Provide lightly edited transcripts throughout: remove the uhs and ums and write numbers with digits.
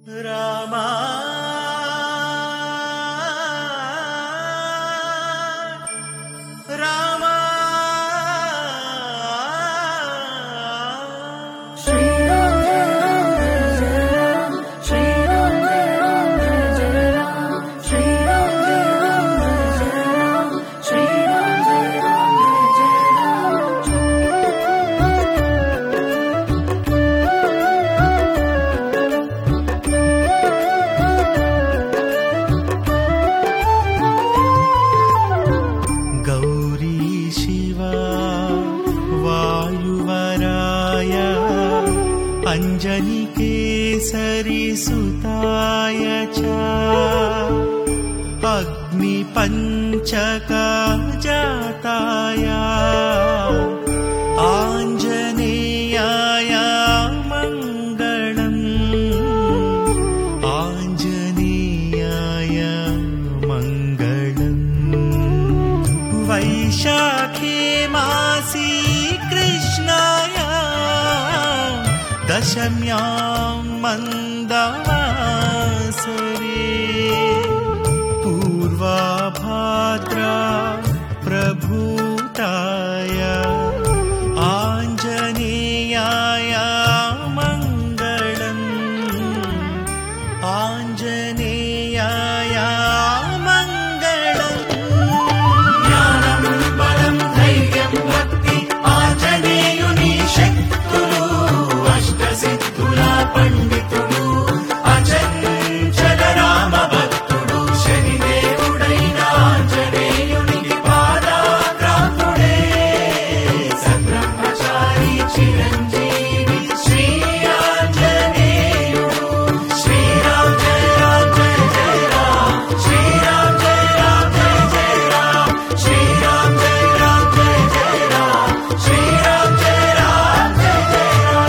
రామా రామా अंजनी केसरी सुताय च अग्नि पंचक जाताय आंजनेयाय मंगलम् आंजनेयाय मंगलम् वैशाखे मासी कृष्णाय दशम्यां मन्दवासरे पूर्वाभाद्रा प्रभूताय आञ्जनेयाय मङ्गलम् आञ्जनेयाय मङ्गलम् ज्ञानं बलं धैर्यं भक्ति आञ्जनेयुनि शक्तुलु सिद्धुला पंडितुడు అచంచల రామ భక్తుడు శనిదేవుడైన ఆంజనేయునికి పాదాగ్రాంతుడే సబ్రహ్మచారి చిరంజీవి శ్రీ ఆంజనేయుడు శ్రీరామ జయ రామ జయ జయ రామ శ్రీరామ జయ రామ జయ జయ రామ శ్రీరామ జయ రామ జయ జయ రామ శ్రీరామ జయ రామ జయ జయ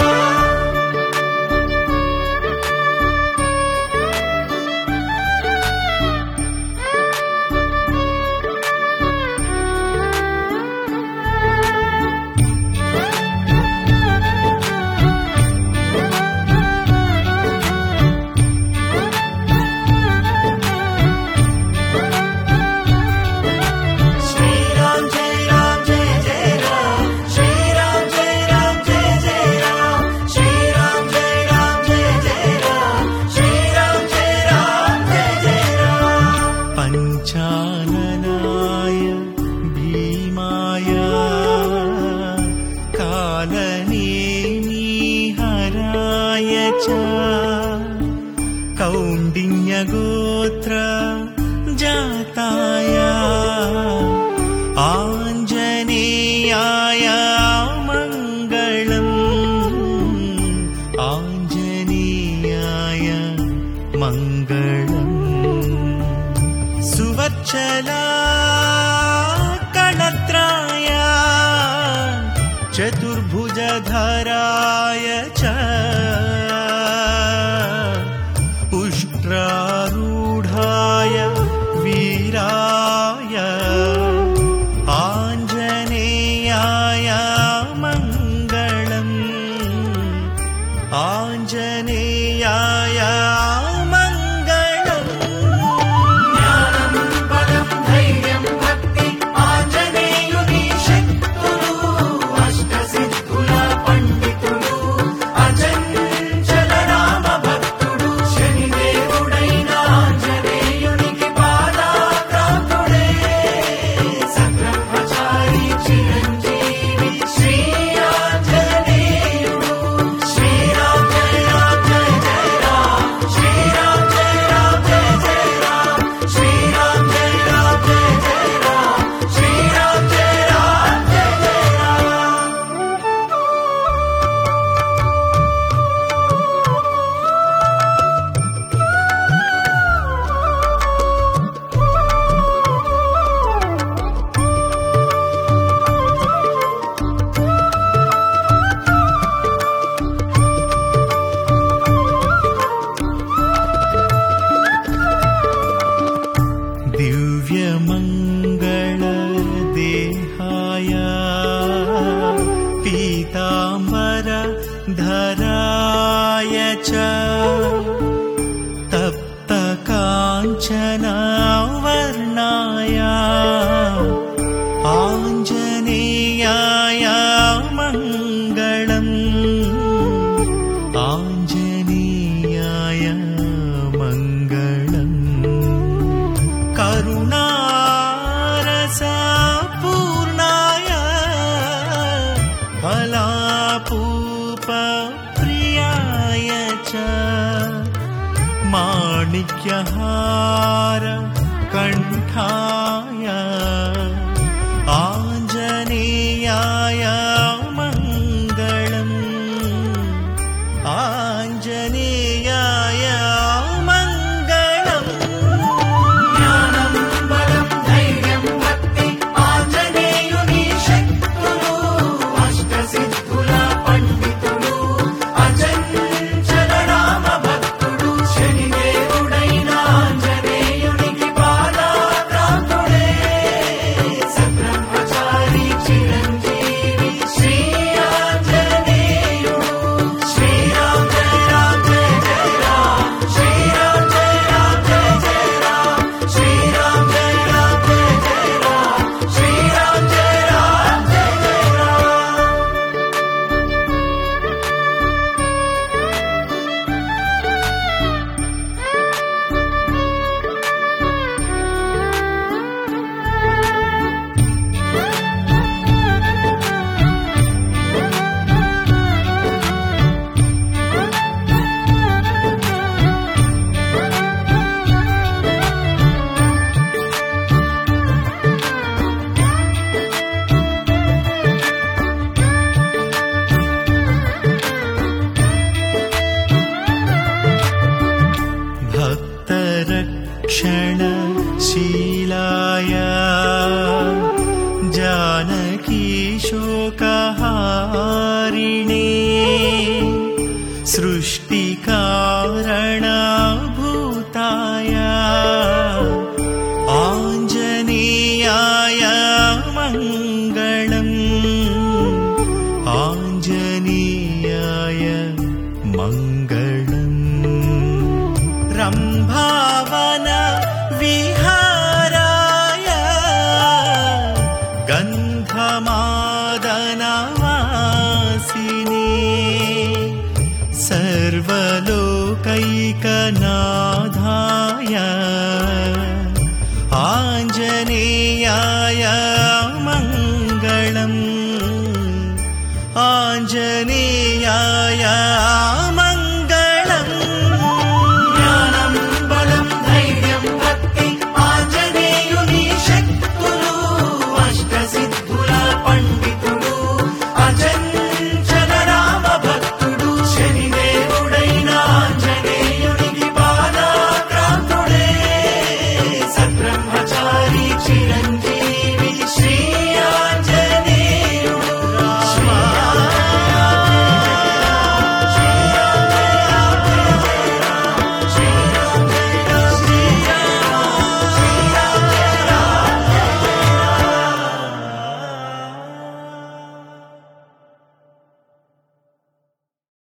पंचाननाय भीमाय कालनेमिहराय च कौण्डिन्यगोत्र जाताय आञ्जनेयाय मङ्गलम् आञ्जनेयाय मङ्गलम् सुवर्चला कणत्राय चतुर्भुजधराय च उष्ट्रारूढाय वीराय आञ्जनेयाय मङ्गलम् आञ्जनेयाय శ్రీ माणिक्यहार कण्ठाय आञ्जनेयाय मङ्गलम् आञ्जनेयाय मङ्गलम् ज्ञानं बलं धैर्यं भक्ति आञ्जनेयुनि शक्तुलु अष्टसिद्धुल पंडितुलु अचंचल राम भक्तुडु शनिदेवुडैन आञ्जनेयुनिकि पादाक्रान्तुडे सब्रह्मचारी चिरञ्जीवी श्री आञ्जनेयुडु श्रीराम जय राम जय जय राम श्रीराम जय राम जय जय राम श्रीराम जय राम जय जय राम श्रीराम जय राम जय जय राम भक्तरक्षणशीलाय जानकी शोकहारिणे सृष्टिकारणभूताय आञ्जनेयाय मङ्गलम् आञ्जनेयाय मङ्गलम् रम्भावन विहाराय गन्धमादनवासिने सर्वलोकैकनाथाय आञ्जनेयाय